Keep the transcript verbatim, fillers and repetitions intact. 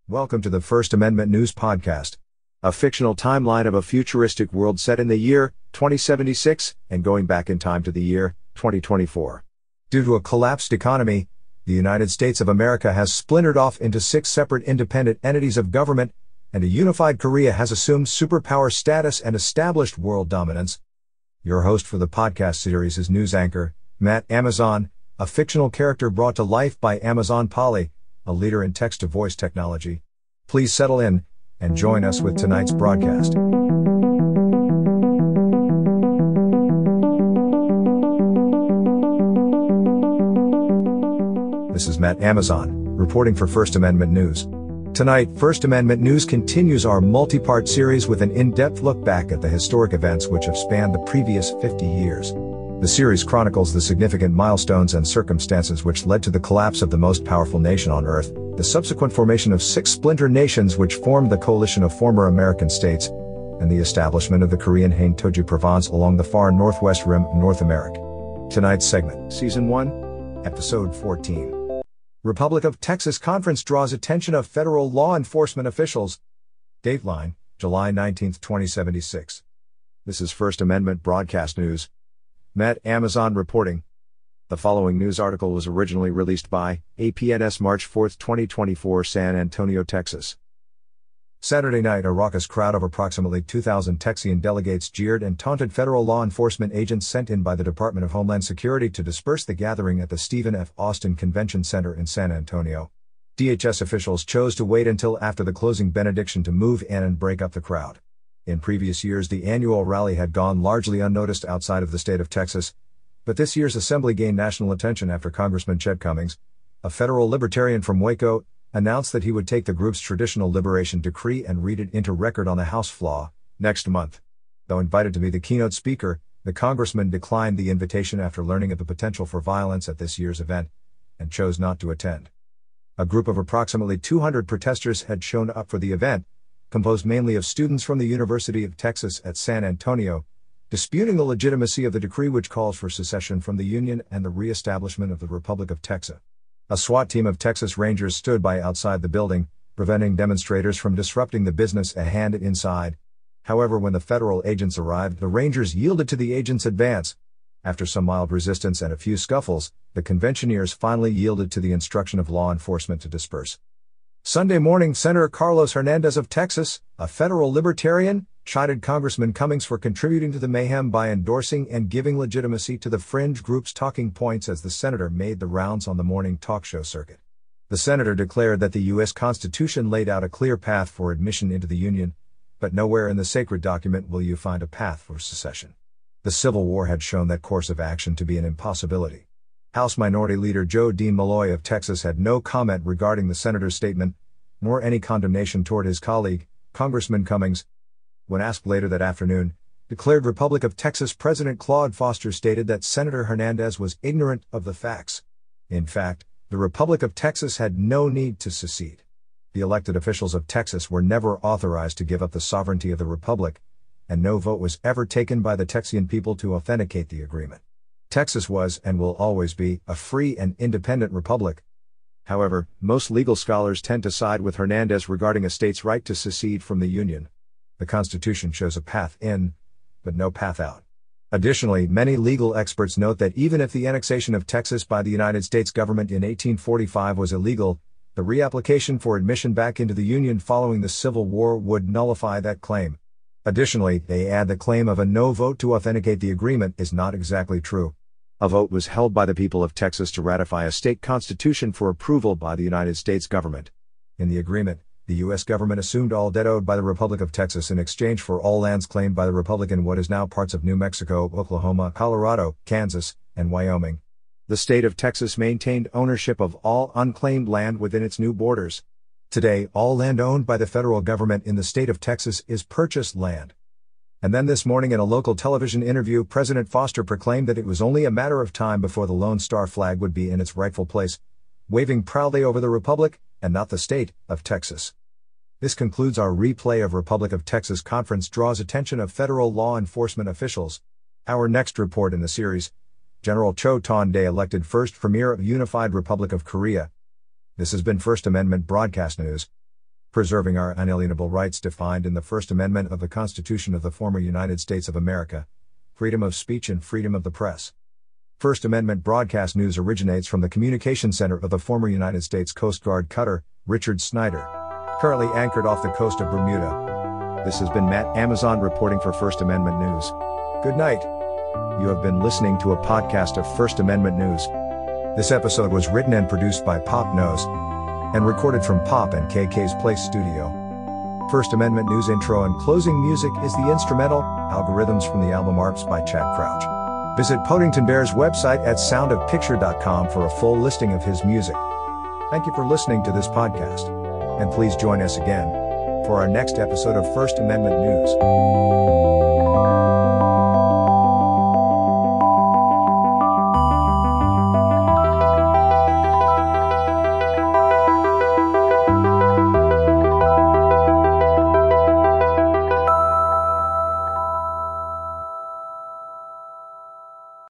Welcome to the First Amendment News Podcast, a fictional timeline of a futuristic world set in the year twenty seventy-six and going back in time to the year twenty twenty-four. Due to a collapsed economy, the United States of America has splintered off into six separate independent entities of government, and a unified Korea has assumed superpower status and established world dominance. Your host for the podcast series is news anchor Matt Amazon, a fictional character brought to life by Amazon Polly, a leader in text-to-voice technology. Please settle in and join us with tonight's broadcast. This is Matt Amazon, reporting for First Amendment News. Tonight, First Amendment News continues our multi-part series with an in-depth look back at the historic events which have spanned the previous fifty years. The series chronicles the significant milestones and circumstances which led to the collapse of the most powerful nation on earth, the subsequent formation of six splinter nations which formed the coalition of former American states, and the establishment of the Korean Haine-Toju Province along the far northwest rim of North America. Tonight's segment, Season one, Episode fourteen. Republic of Texas Conference draws attention of federal law enforcement officials. Dateline, July nineteenth, twenty seventy-six. This is First Amendment Broadcast News. Matt Amazon reporting. The following news article was originally released by A P N S March fourth, twenty twenty-four, San Antonio, Texas. Saturday night, a raucous crowd of approximately two thousand Texian delegates jeered and taunted federal law enforcement agents sent in by the Department of Homeland Security to disperse the gathering at the Stephen F. Austin Convention Center in San Antonio. D H S officials chose to wait until after the closing benediction to move in and break up the crowd. In previous years, the annual rally had gone largely unnoticed outside of the state of Texas, but this year's assembly gained national attention after Congressman Chet Cummings, a federal libertarian from Waco, announced that he would take the group's traditional liberation decree and read it into record on the House floor next month. Though invited to be the keynote speaker, the congressman declined the invitation after learning of the potential for violence at this year's event, and chose not to attend. A group of approximately two hundred protesters had shown up for the event, composed mainly of students from the University of Texas at San Antonio, disputing the legitimacy of the decree which calls for secession from the Union and the re-establishment of the Republic of Texas. A SWAT team of Texas Rangers stood by outside the building, preventing demonstrators from disrupting the business at hand inside. However, when the federal agents arrived, the Rangers yielded to the agents' advance. After some mild resistance and a few scuffles, the conventioneers finally yielded to the instruction of law enforcement to disperse. Sunday morning, Senator Carlos Hernandez of Texas, a federal libertarian, chided Congressman Cummings for contributing to the mayhem by endorsing and giving legitimacy to the fringe group's talking points as the senator made the rounds on the morning talk show circuit. The senator declared that the U S Constitution laid out a clear path for admission into the Union, but nowhere in the sacred document will you find a path for secession. The Civil War had shown that course of action to be an impossibility. House Minority Leader Joe Dean Malloy of Texas had no comment regarding the senator's statement, nor any condemnation toward his colleague, Congressman Cummings. When asked later that afternoon, declared Republic of Texas President Claude Foster stated that Senator Hernandez was ignorant of the facts. In fact, the Republic of Texas had no need to secede. The elected officials of Texas were never authorized to give up the sovereignty of the Republic, and no vote was ever taken by the Texian people to authenticate the agreement. Texas was and will always be a free and independent republic. However, most legal scholars tend to side with Hernandez regarding a state's right to secede from the Union. The Constitution shows a path in, but no path out. Additionally, many legal experts note that even if the annexation of Texas by the United States government in eighteen forty-five was illegal, the reapplication for admission back into the Union following the Civil War would nullify that claim. Additionally, they add the claim of a no vote to authenticate the agreement is not exactly true. A vote was held by the people of Texas to ratify a state constitution for approval by the United States government. In the agreement, the U S government assumed all debt owed by the Republic of Texas in exchange for all lands claimed by the Republic in what is now parts of New Mexico, Oklahoma, Colorado, Kansas, and Wyoming. The state of Texas maintained ownership of all unclaimed land within its new borders. Today, all land owned by the federal government in the state of Texas is purchased land. And then this morning in a local television interview, President Foster proclaimed that it was only a matter of time before the Lone Star flag would be in its rightful place, waving proudly over the Republic, and not the state, of Texas. This concludes our replay of Republic of Texas Conference draws attention of federal law enforcement officials. Our next report in the series, General Cho Ton-dae elected first Premier of Unified Republic of Korea. This has been First Amendment Broadcast News. preserving our unalienable rights defined in the First Amendment of the Constitution of the former United States of America, freedom of speech and freedom of the press. First Amendment broadcast news originates from the Communication Center of the former United States Coast Guard cutter, Richard Snyder, currently anchored off the coast of Bermuda. This has been Matt Amazon reporting for First Amendment News. Good night. You have been listening to a podcast of First Amendment News. This episode was written and produced by Pop Knows and recorded from Pop and K K's Place Studio. First Amendment News intro and closing music is the instrumental Algorithms from the album Arps by Chad Crouch. Visit Podington Bear's website at sound of picture dot com for a full listing of his music. Thank you for listening to this podcast. And please join us again for our next episode of First Amendment News.